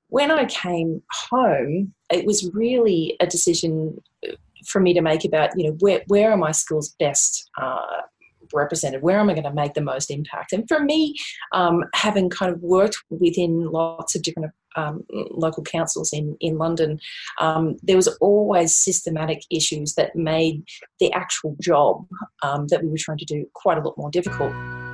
when I came home, it was really a decision for me to make about, where are my skills best represented? Where am I going to make the most impact? And for me, having kind of worked within lots of different local councils in London, there was always systematic issues that made the actual job that we were trying to do quite a lot more difficult.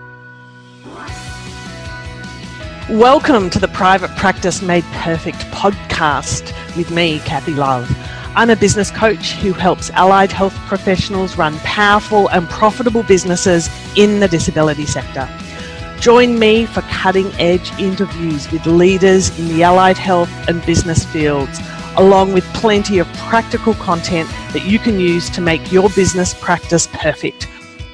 Welcome to the Private Practice Made Perfect podcast with me, Kathy Love. I'm a business coach who helps allied health professionals run powerful and profitable businesses in the disability sector. Join me for cutting-edge interviews with leaders in the allied health and business fields, along with plenty of practical content that you can use to make your business practice perfect.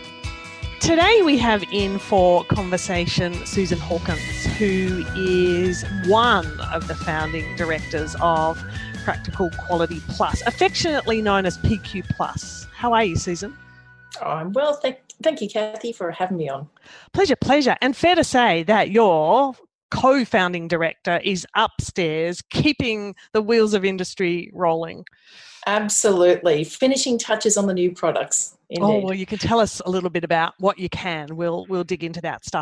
Today we have in for conversation Susan Hawkins, who is one of the founding directors of Practical Quality Plus, affectionately known as PQ Plus. How are you, Susan? Oh, I'm well. Thank you, Kathy, for having me on. Pleasure. And fair to say that your co-founding director is upstairs keeping the wheels of industry rolling. Absolutely. Finishing touches on the new products. Indeed. Oh, well, you can tell us a little bit about what you can. We'll dig into that stuff.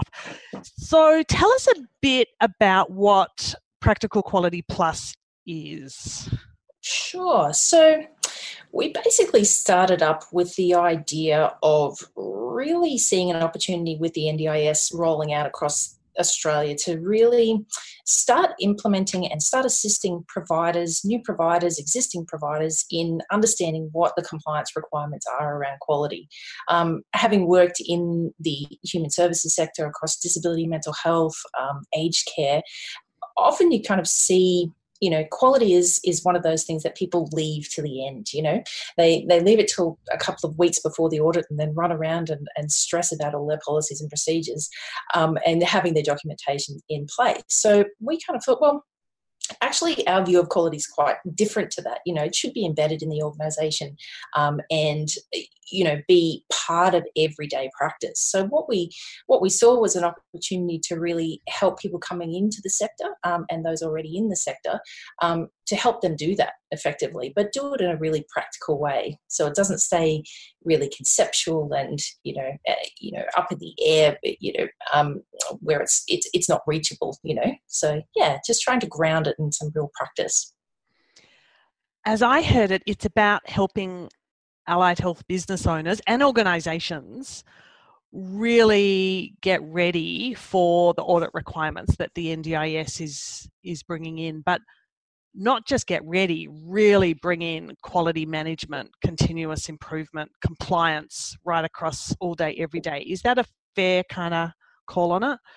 So tell us a bit about what Practical Quality Plus is. Sure. So we basically started up with the idea of really seeing an opportunity with the NDIS rolling out across Australia to really start implementing and start assisting providers, new providers, existing providers in understanding what the compliance requirements are around quality. Having worked in the human services sector across disability, mental health, aged care, often you kind of see quality is one of those things that people leave to the end. They leave it till a couple of weeks before the audit and then run around and stress about all their policies and procedures and having their documentation in place. So we kind of thought, well, actually, our view of quality is quite different to that. It should be embedded in the organisation and be part of everyday practice. So what we saw was an opportunity to really help people coming into the sector and those already in the sector to help them do that effectively, but do it in a really practical way. So it doesn't stay really conceptual and up in the air, where it's not reachable. So yeah, just trying to ground it in some real practice. As I heard it, it's about helping allied health business owners and organisations really get ready for the audit requirements that the NDIS is bringing in, but not just get ready, really bring in quality management, continuous improvement, compliance right across all day, every day. Is that a fair kind of call on it?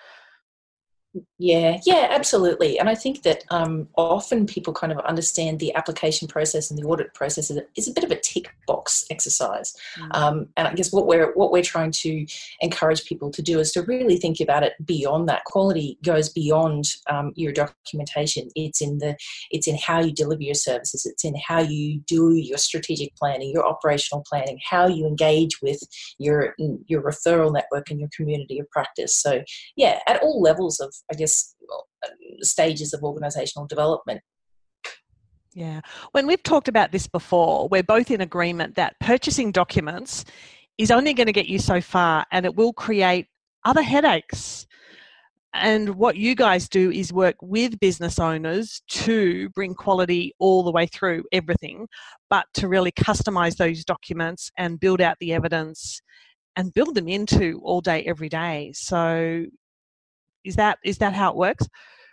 Yeah, absolutely. And I think that often people kind of understand the application process and the audit process is a bit of a tick box exercise. And I guess what we're trying to encourage people to do is to really think about it beyond that. Quality goes beyond your documentation. It's in how you deliver your services. It's in how you do your strategic planning, your operational planning, how you engage with your referral network and your community of practice. So yeah, at all levels of, I guess, stages of organisational development. Yeah. When we've talked about this before, we're both in agreement that purchasing documents is only going to get you so far and it will create other headaches. And what you guys do is work with business owners to bring quality all the way through everything, but to really customise those documents and build out the evidence and build them into all day, every day. So is that how it works?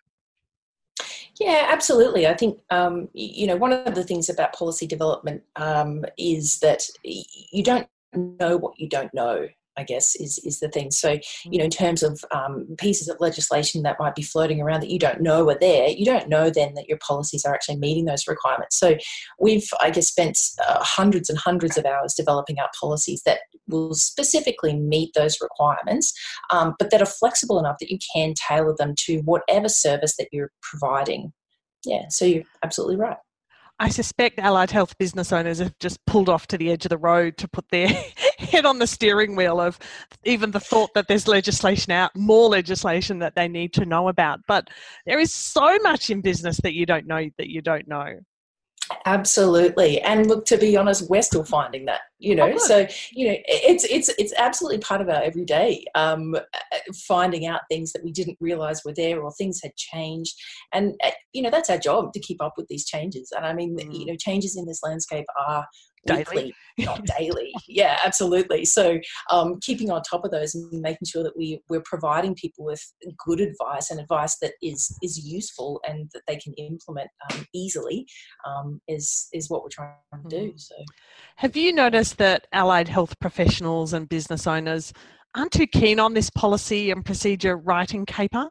Yeah, absolutely. I think, one of the things about policy development is that you don't know what you don't know, I guess, is the thing. So, in terms of pieces of legislation that might be floating around that you don't know are there, you don't know then that your policies are actually meeting those requirements. So we've, I guess, spent hundreds and hundreds of hours developing out policies that will specifically meet those requirements, but that are flexible enough that you can tailor them to whatever service that you're providing. Yeah, so you're absolutely right. I suspect allied health business owners have just pulled off to the edge of the road to put their head on the steering wheel of even the thought that there's more legislation that they need to know about. But there is so much in business that you don't know. Absolutely. And look, to be honest, we're still finding that, so, it's absolutely part of our everyday, finding out things that we didn't realize were there or things had changed. And, that's our job, to keep up with these changes. And I mean, changes in this landscape are weekly, not daily. Yeah, absolutely. So keeping on top of those and making sure that we're providing people with good advice and advice that is useful and that they can implement easily is what we're trying to do. So, have you noticed that allied health professionals and business owners aren't too keen on this policy and procedure writing caper?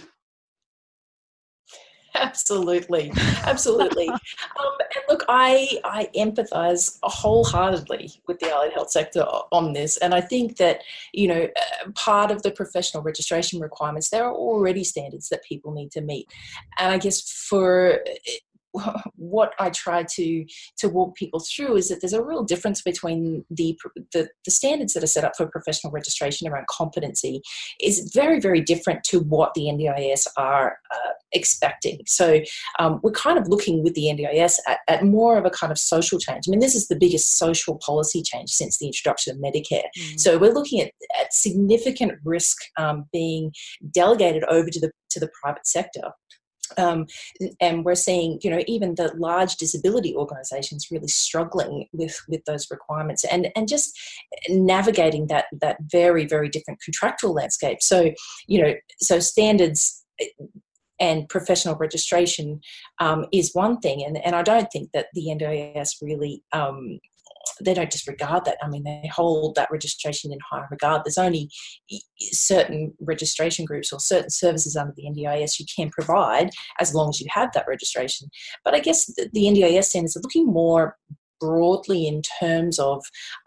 Absolutely. And look, I empathise wholeheartedly with the allied health sector on this. And I think that, part of the professional registration requirements, there are already standards that people need to meet. And I guess for what I try to walk people through is that there's a real difference between the standards that are set up for professional registration around competency is very, very different to what the NDIS are expecting. So we're kind of looking with the NDIS at more of a kind of social change. I mean, this is the biggest social policy change since the introduction of Medicare. So we're looking at significant risk being delegated over to the private sector. And we're seeing, even the large disability organisations really struggling with those requirements and just navigating that very, very different contractual landscape. So, so standards and professional registration is one thing. And I don't think that the NDIS really they don't disregard that. I mean, they hold that registration in high regard. There's only certain registration groups or certain services under the NDIS you can provide as long as you have that registration. But I guess the NDIS standards are looking more broadly in terms of,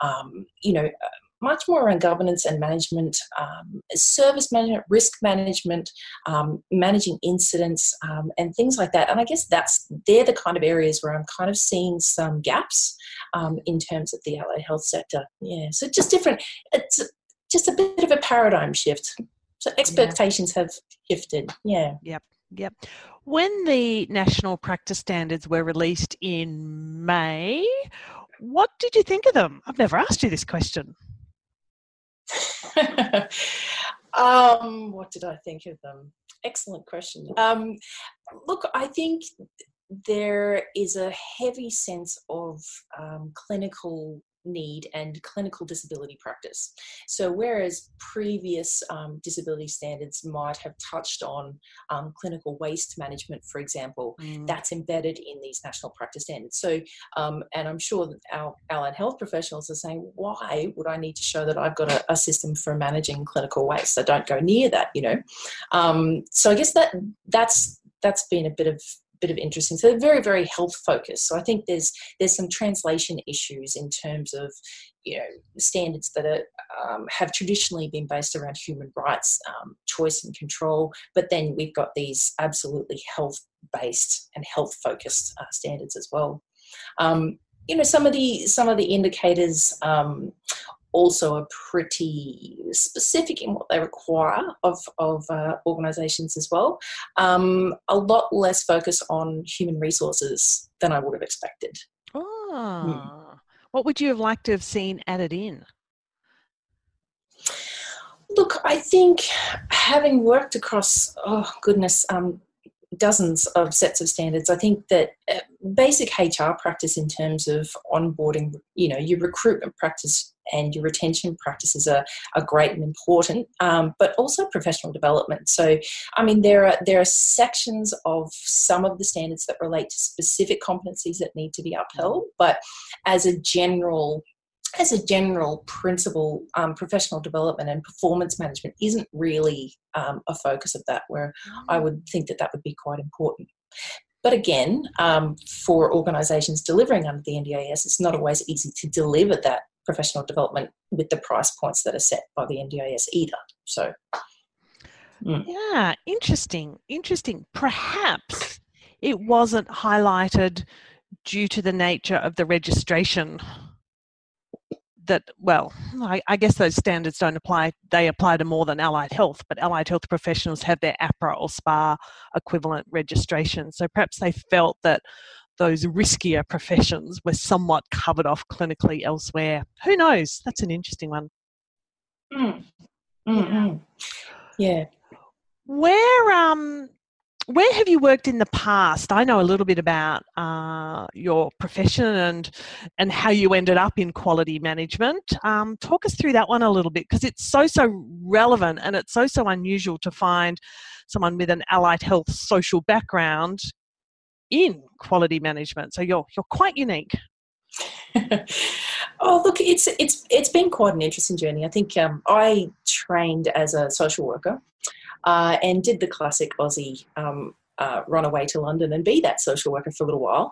much more around governance and management, service management, risk management, managing incidents, and things like that. And I guess they're the kind of areas where I'm kind of seeing some gaps in terms of the allied health sector. Yeah, so just different. It's just a bit of a paradigm shift. So expectations have shifted. Yeah. Yep. When the national practice standards were released in May, what did you think of them? I've never asked you this question. What did I think of them? Excellent question. Look, I think there is a heavy sense of clinical need and clinical disability practice. So whereas previous disability standards might have touched on clinical waste management, for example, that's embedded in these national practice standards. So, and I'm sure that our allied health professionals are saying, why would I need to show that I've got a system for managing clinical waste? So don't go near that, So I guess that's been a bit of interesting. So they're very, very health focused. So I think there's some translation issues in terms of, standards that are, have traditionally been based around human rights, choice and control. But then we've got these absolutely health based and health focused standards as well. Some of the indicators also are pretty specific in what they require of organisations as well. A lot less focus on human resources than I would have expected. What would you have liked to have seen added in? Look, I think having worked across, dozens of sets of standards, I think that basic HR practice in terms of onboarding, your recruitment practice and your retention practices are great and important, but also professional development. So, I mean, there are sections of some of the standards that relate to specific competencies that need to be upheld, but as a general principle, professional development and performance management isn't really a focus of that, where I would think that would be quite important. But again, for organisations delivering under the NDIS, it's not always easy to deliver that professional development with the price points that are set by the NDIS either. So, yeah, interesting. Perhaps it wasn't highlighted due to the nature of the registration that, well, I guess those standards don't apply. They apply to more than allied health, but allied health professionals have their APRA or SPA equivalent registration. So perhaps they felt that those riskier professions were somewhat covered off clinically elsewhere. Who knows? That's an interesting one. Yeah. Where have you worked in the past? I know a little bit about your profession and how you ended up in quality management. Talk us through that one a little bit, because it's so relevant, and it's so unusual to find someone with an allied health social background in quality management. So you're quite unique. Oh, look, it's been quite an interesting journey. I think I trained as a social worker and did the classic Aussie run away to London and be that social worker for a little while.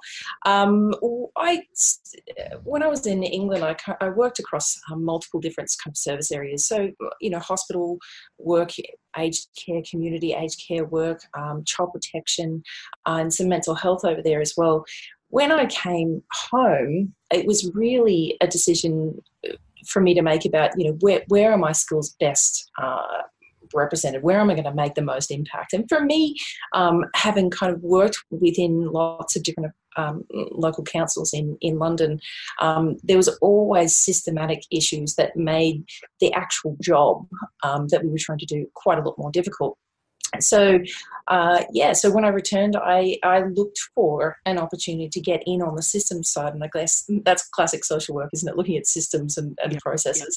When I was in England, I worked across multiple different kind of service areas. So, hospital work, aged care, community aged care work, child protection, and some mental health over there as well. When I came home, it was really a decision for me to make about, where are my skills best represented? Where am I going to make the most impact? And for me, having kind of worked within lots of different local councils in London, there was always systematic issues that made the actual job that we were trying to do quite a lot more difficult. So, so when I returned, I looked for an opportunity to get in on the systems side, and I guess that's classic social work, isn't it? Looking at systems and processes.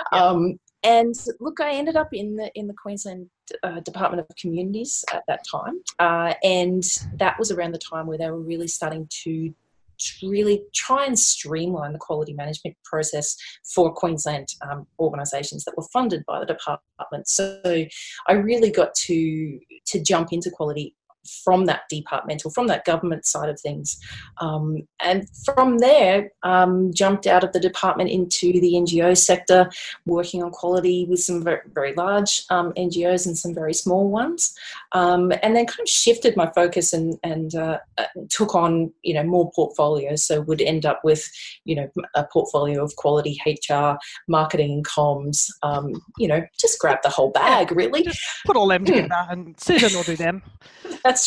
And look, I ended up in the Queensland Department of Communities at that time, and that was around the time where they were really starting to really try and streamline the quality management process for Queensland organisations that were funded by the department. So I really got to jump into quality from that government side of things. And from there, jumped out of the department into the NGO sector, working on quality with some very, very large NGOs and some very small ones. And then kind of shifted my focus and took on, more portfolios. So would end up with, a portfolio of quality HR, marketing and comms, just grab the whole bag, really. Just put all them together and Susan will do them. That's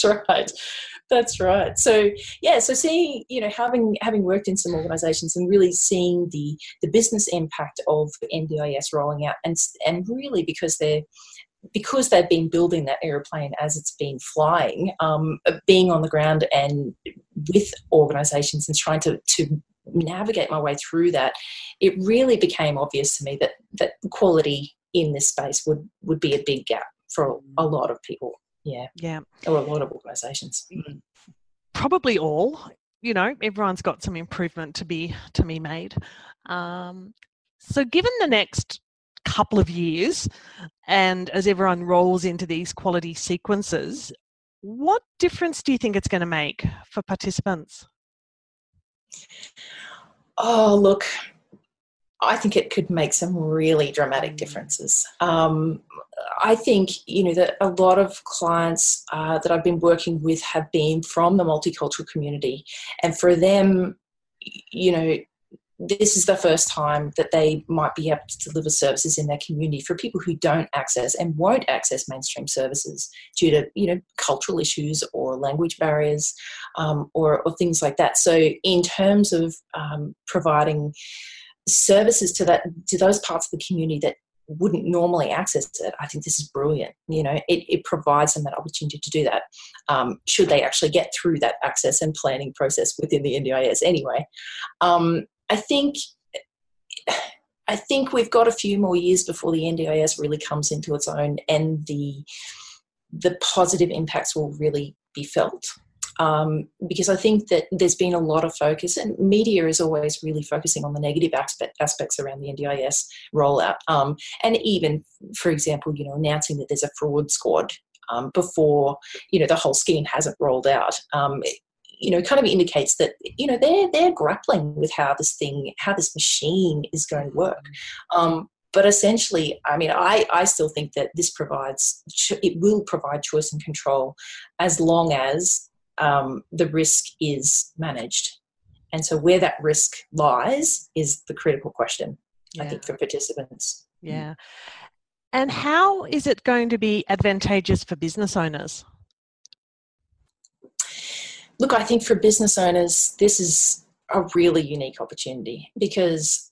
right. So seeing, having worked in some organisations and really seeing the business impact of NDIS rolling out, and really because they've been building that aeroplane as it's been flying, being on the ground and with organisations and trying to navigate my way through that, it really became obvious to me that quality in this space would be a big gap for a lot of people. Yeah. Or a lot of organisations. Probably all. Everyone's got some improvement to be made. So given the next couple of years, and as everyone rolls into these quality sequences, what difference do you think it's going to make for participants? Oh, look, I think it could make some really dramatic differences. I think, that a lot of clients that I've been working with have been from the multicultural community. And for them, this is the first time that they might be able to deliver services in their community for people who don't access and won't access mainstream services due to, cultural issues or language barriers or things like that. So in terms of providing services to those parts of the community that wouldn't normally access it, I think this is brilliant. It provides them that opportunity to do that, should they actually get through that access and planning process within the NDIS anyway. I think we've got a few more years before the NDIS really comes into its own and the positive impacts will really be felt. Because I think that there's been a lot of focus, and media is always really focusing on the negative aspects around the NDIS rollout. And even, for example, announcing that there's a fraud squad before, the whole scheme hasn't rolled out. Kind of indicates that, they're grappling with how this machine is going to work. But essentially, I still think that it will provide choice and control as long as the risk is managed. And so where that risk lies is the critical question, I Yeah. think, for participants. Yeah. And how is it going to be advantageous for business owners? Look, I think for business owners, this is a really unique opportunity because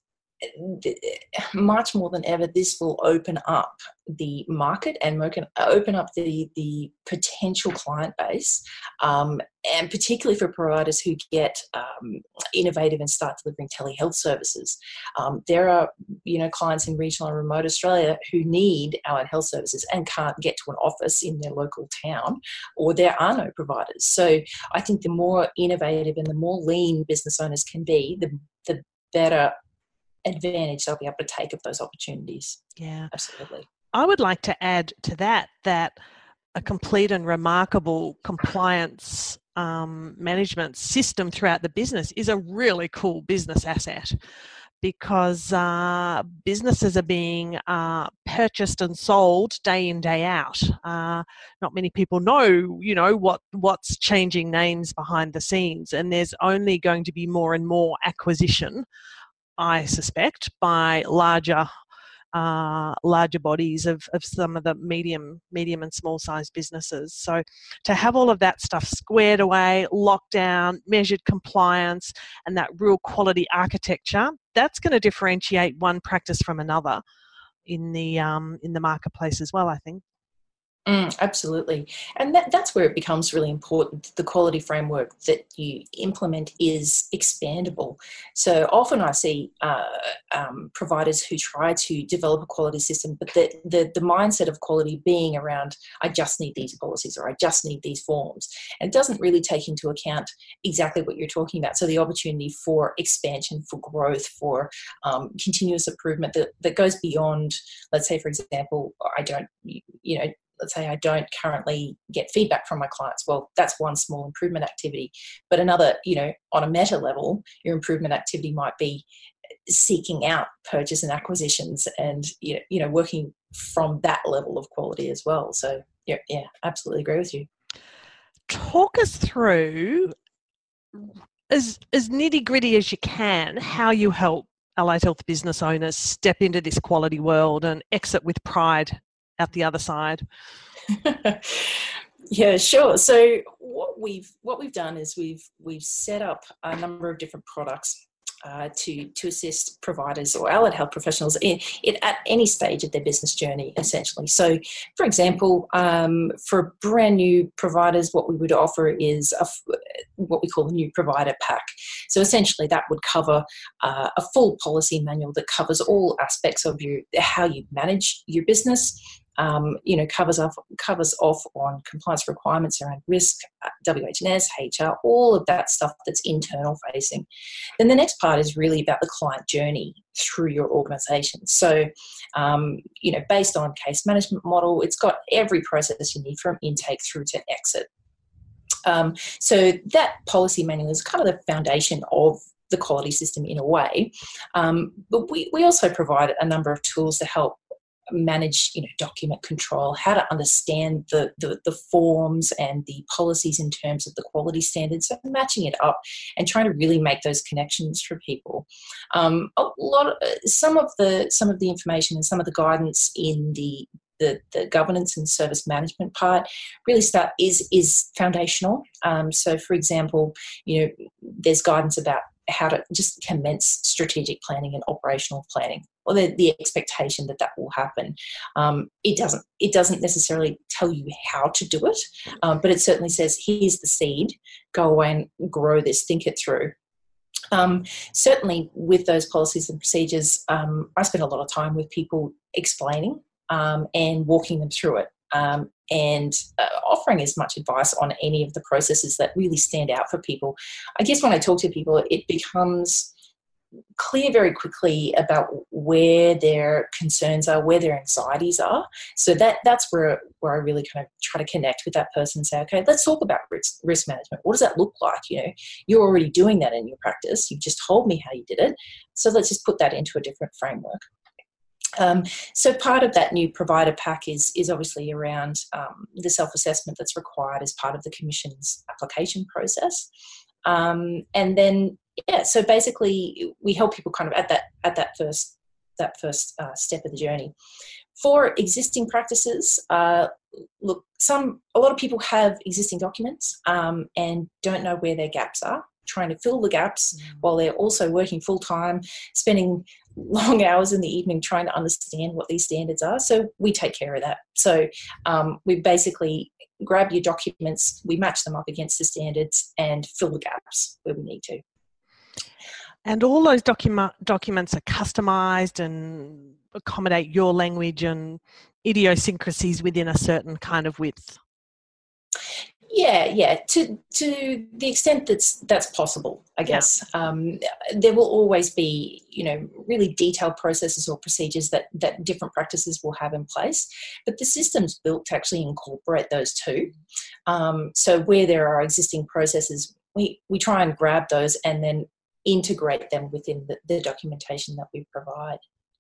much more than ever, this will open up the market and open up the potential client base, and particularly for providers who get innovative and start delivering telehealth services. There are, clients in regional and remote Australia who need allied health services and can't get to an office in their local town, or there are no providers. So I think the more innovative and the more lean business owners can be, the better advantage they'll be able to take of those opportunities. Yeah, absolutely. I would like to add to that a complete and remarkable compliance management system throughout the business is a really cool business asset, because businesses are being purchased and sold day in, day out. Not many people know, what's changing names behind the scenes, and there's only going to be more and more acquisition, I suspect, by larger bodies of some of the medium and small sized businesses. So to have all of that stuff squared away, locked down, measured compliance, and that real quality architecture, that's going to differentiate one practice from another in the marketplace as well, I think. Absolutely. And that's where it becomes really important. The quality framework that you implement is expandable. So often I see providers who try to develop a quality system, but the mindset of quality being around, I just need these policies or I just need these forms. And it doesn't really take into account exactly what you're talking about. So the opportunity for expansion, for growth, for continuous improvement that goes beyond, let's say, for example, let's say I don't currently get feedback from my clients. Well, that's one small improvement activity. But another, on a meta level, your improvement activity might be seeking out purchase and acquisitions and, working from that level of quality as well. So, yeah, absolutely agree with you. Talk us through, as nitty-gritty as you can, how you help allied health business owners step into this quality world and exit with pride out the other side. Yeah, sure. So what we've done is we've set up a number of different products to assist providers or allied health professionals at any stage of their business journey, essentially. So, for example, for brand new providers, what we would offer is what we call a new provider pack. So essentially that would cover a full policy manual that covers all aspects of how you manage your business. Covers off on compliance requirements around risk, WH&S, HR, all of that stuff that's internal facing. Then the next part is really about the client journey through your organisation. So, based on case management model, it's got every process you need from intake through to exit. So that policy manual is kind of the foundation of the quality system in a way. But we also provide a number of tools to help manage, document control, how to understand the forms and the policies in terms of the quality standards, so matching it up and trying to really make those connections for people. Some of the information and some of the guidance in the governance and service management part really is foundational. So, for example, there's guidance about how to just commence strategic planning and operational planning, or the expectation that will happen. It doesn't necessarily tell you how to do it, but it certainly says, here's the seed, go away and grow this, think it through. Certainly with those policies and procedures, I spend a lot of time with people explaining and walking them through it, and offering as much advice on any of the processes that really stand out for people. I guess when I talk to people, it becomes clear very quickly about where their concerns are, where their anxieties are. So that's where I really kind of try to connect with that person and say, okay, let's talk about risk management. What does that look like? You're already doing that in your practice. You've just told me how you did it. So let's just put that into a different framework. So part of that new provider pack is obviously around the self-assessment that's required as part of the Commission's application process. And then Yeah, so basically we help people kind of at that first step of the journey. For existing practices, look, a lot of people have existing documents and don't know where their gaps are, trying to fill the gaps while they're also working full time, spending long hours in the evening trying to understand what these standards are. So we take care of that. So we basically grab your documents, we match them up against the standards and fill the gaps where we need to. And all those documents are customised and accommodate your language and idiosyncrasies within a certain kind of width. Yeah. To the extent that's possible, I guess. There will always be, really detailed processes or procedures that different practices will have in place, but the system's built to actually incorporate those too. So where there are existing processes, we try and grab those and then integrate them within the documentation that we provide.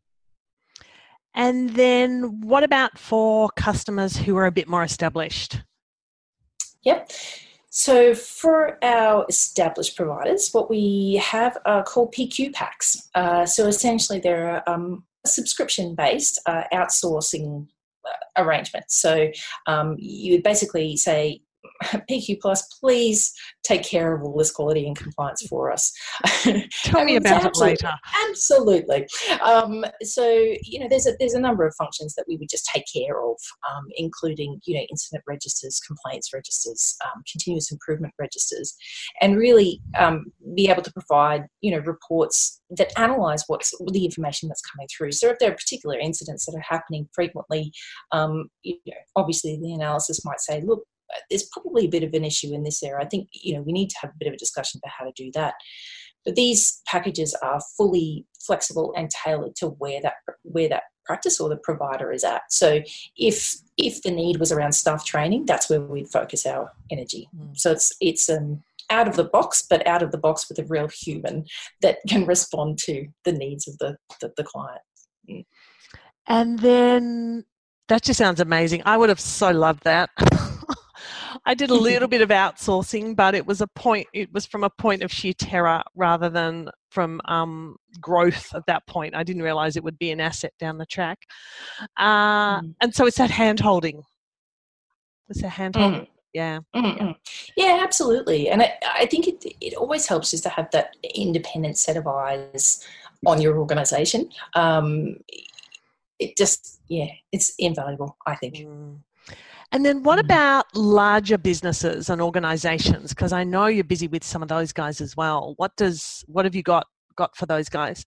And then what about for customers who are a bit more established? Yep. So for our established providers, what we have are called PQ packs. So essentially they're subscription-based outsourcing arrangements. So you would basically say, PQ Plus, please take care of all this quality and compliance for us. Tell me about it later. Absolutely. So, there's a number of functions that we would just take care of, including, incident registers, complaints registers, continuous improvement registers, and really be able to provide, reports that analyse what's the information that's coming through. So if there are particular incidents that are happening frequently, obviously the analysis might say, look, there's probably a bit of an issue in this area. I think, we need to have a bit of a discussion about how to do that. But these packages are fully flexible and tailored to where that practice or the provider is at. So if the need was around staff training, that's where we'd focus our energy. So it's out of the box, but out of the box with a real human that can respond to the needs of the client. And then that just sounds amazing. I would have so loved that. I did a little bit of outsourcing, but it was from a point of sheer terror rather than from growth at that point. I didn't realise it would be an asset down the track. And so it's that hand-holding. It's a hand-holding. Yeah. Yeah, absolutely. And I think it always helps just to have that independent set of eyes on your organisation. It's invaluable, I think. And then what about larger businesses and organisations? Because I know you're busy with some of those guys as well. What have you got for those guys?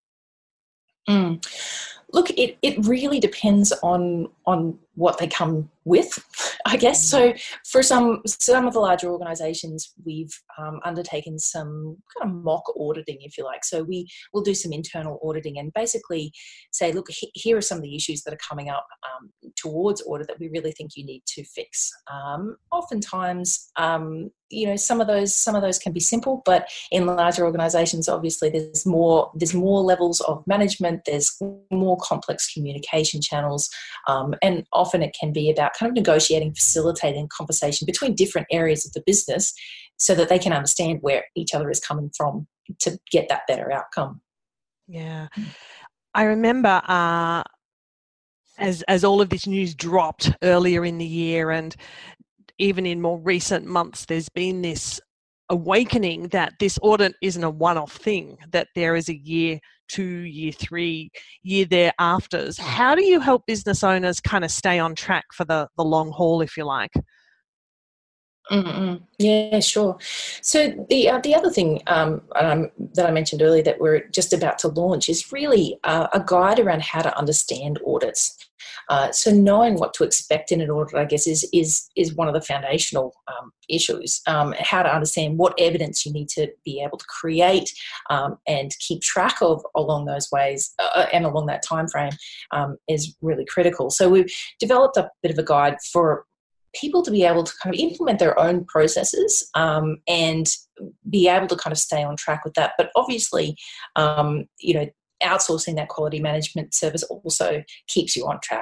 Look, it really depends on what they come with, I guess. So for some of the larger organisations, we've undertaken some kind of mock auditing, if you like. So we'll do some internal auditing and basically say, look, here are some of the issues that are coming up towards audit that we really think you need to fix. Oftentimes, some of those can be simple, but in larger organisations, obviously, there's more levels of management. There's more complex communication channels, and often it can be about kind of negotiating, facilitating conversation between different areas of the business so that they can understand where each other is coming from to get that better outcome. Yeah. I remember as all of this news dropped earlier in the year, and even in more recent months, there's been this awakening that this audit isn't a one-off thing, that there is a year 2, year 3, year thereafters. How do you help business owners kind of stay on track for the long haul, if you like? Yeah, sure. So the other thing that I mentioned earlier that we're just about to launch is really a guide around how to understand audits. So knowing what to expect in an audit, I guess, is one of the foundational issues. How to understand what evidence you need to be able to create and keep track of along those ways and along that time frame is really critical. So we've developed a bit of a guide for people to be able to kind of implement their own processes and be able to kind of stay on track with that. But obviously, outsourcing that quality management service also keeps you on track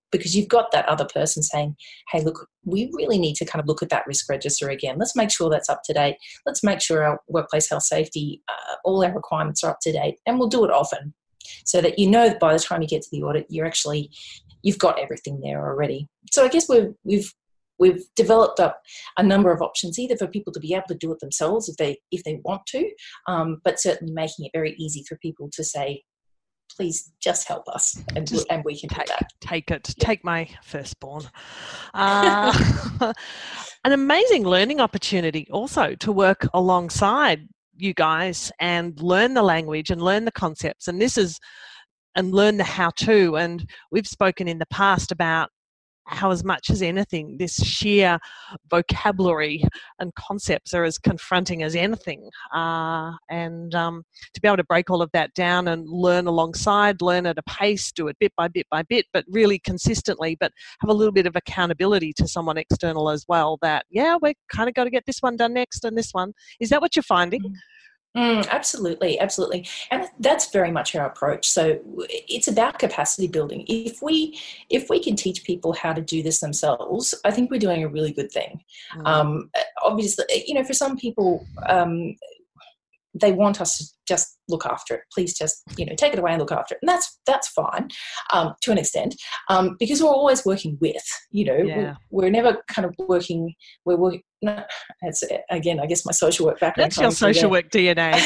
because you've got that other person saying, hey, look, we really need to kind of look at that risk register again. Let's make sure that's up to date. Let's make sure our workplace health safety, all our requirements are up to date, and we'll do it often so that you know that by the time you get to the audit, you've got everything there already. So I guess we've developed up a number of options, either for people to be able to do it themselves if they want to, but certainly making it very easy for people to say, please just help us, and we can do that. Take it. Yeah. Take my firstborn. An amazing learning opportunity also to work alongside you guys and learn the language and learn the concepts, and learn the how-to. And we've spoken in the past about how, as much as anything, this sheer vocabulary and concepts are as confronting as anything. To be able to break all of that down and learn alongside, learn at a pace, do it bit by bit by bit, but really consistently, but have a little bit of accountability to someone external as well, that, we're kind of got to get this one done next and this one. Is that what you're finding? Absolutely. And that's very much our approach. So it's about capacity building. If we can teach people how to do this themselves, I think we're doing a really good thing. Obviously, for some people, they want us to just look after it. Please just, take it away and look after it. And that's fine to an extent, because we're always working with, we're never kind of working, we're working, no, that's, again, I guess my social work background. That's your social work DNA.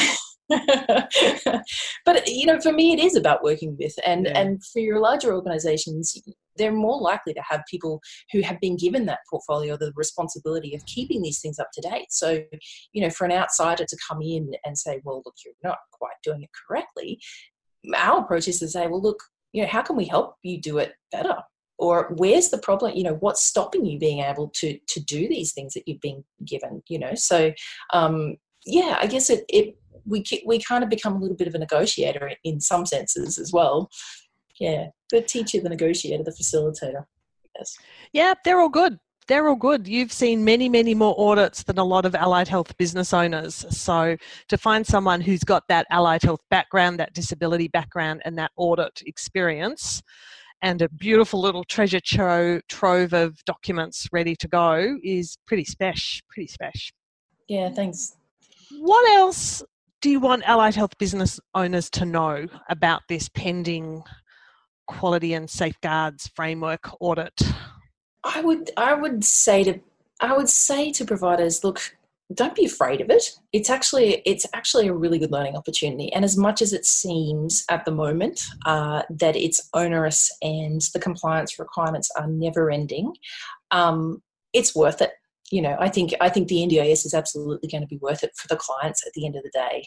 But, for me, it is about working with, and for your larger organizations, they're more likely to have people who have been given that portfolio, the responsibility of keeping these things up to date. So, for an outsider to come in and say, well, look, you're not quite doing it correctly, our approach is to say, well, look, how can we help you do it better? Or where's the problem? What's stopping you being able to do these things that you've been given? So, I guess we kind of become a little bit of a negotiator in some senses as well. Yeah, the teacher, the negotiator, the facilitator. Yes. Yeah, they're all good. They're all good. You've seen many, many more audits than a lot of allied health business owners. So to find someone who's got that allied health background, that disability background, and that audit experience, and a beautiful little treasure trove of documents ready to go is pretty special. Yeah, thanks. What else do you want allied health business owners to know about this pending quality and safeguards framework audit? I would say to providers, look, don't be afraid of it. It's actually a really good learning opportunity. And as much as it seems at the moment that it's onerous and the compliance requirements are never ending, it's worth it. I think the NDIS is absolutely going to be worth it for the clients at the end of the day.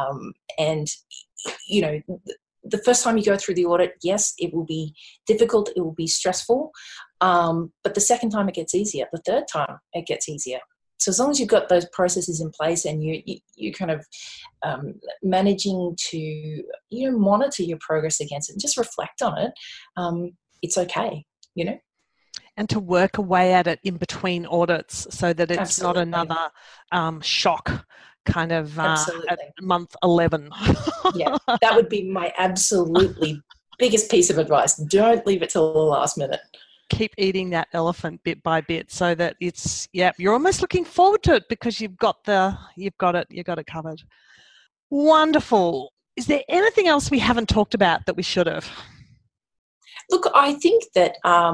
The first time you go through the audit, yes, it will be difficult, it will be stressful, but the second time it gets easier, the third time it gets easier. So as long as you've got those processes in place and you kind of managing to monitor your progress against it and just reflect on it, it's okay, And to work away at it in between audits so that it's Absolutely. Not another shock kind of at month 11. Yeah, that would be my absolutely biggest piece of advice. Don't leave it till the last minute. Keep eating that elephant bit by bit so that it's, you're almost looking forward to it because you've got it covered. Wonderful. Is there anything else we haven't talked about that we should have? Look, I think that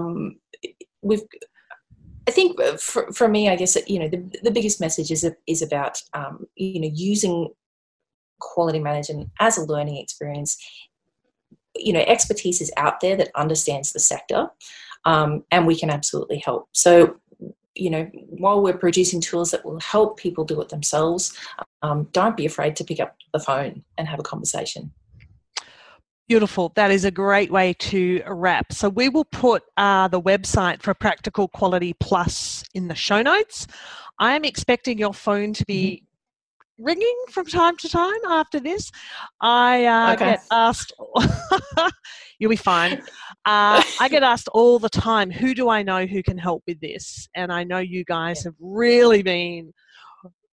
for me, I guess, the biggest message is about, using quality management as a learning experience. Expertise is out there that understands the sector, and we can absolutely help. So, while we're producing tools that will help people do it themselves, don't be afraid to pick up the phone and have a conversation. Beautiful. That is a great way to wrap. So we will put the website for Practical Quality Plus in the show notes. I am expecting your phone to be ringing from time to time after this. I get asked, you'll be fine. I get asked all the time, who do I know who can help with this? And I know you guys have really been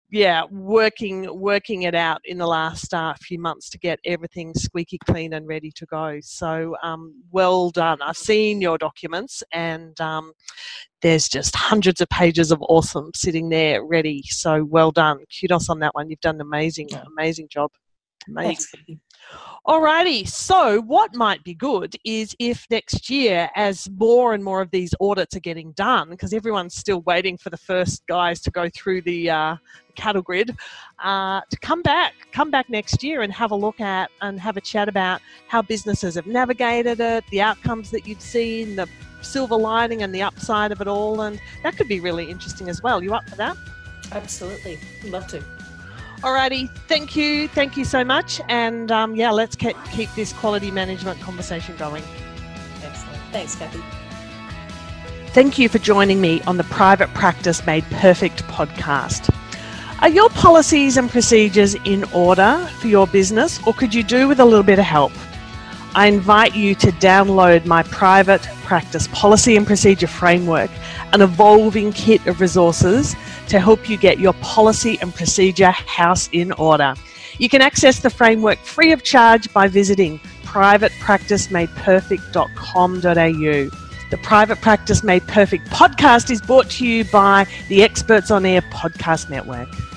working it out in the last few months to get everything squeaky clean and ready to go. So well done. I've seen your documents, and there's just hundreds of pages of awesome sitting there ready. So well done. Kudos on that one. You've done an amazing job. Amazing. Thanks. Alrighty, so what might be good is if next year, as more and more of these audits are getting done, because everyone's still waiting for the first guys to go through the cattle grid, to come back next year and have a look at and have a chat about how businesses have navigated it, the outcomes that you've seen, the silver lining and the upside of it all, and that could be really interesting as well. You up for that? Absolutely, love to. Alrighty, thank you so much, and let's keep this quality management conversation going. Excellent. Thanks, Kathy. Thank you for joining me on the Private Practice Made Perfect podcast. Are your policies and procedures in order for your business, or could you do with a little bit of help? I invite you to download my Private Practice Policy and Procedure Framework, an evolving kit of resources to help you get your policy and procedure house in order. You can access the framework free of charge by visiting privatepracticemadeperfect.com.au. The Private Practice Made Perfect podcast is brought to you by the Experts on Air Podcast Network.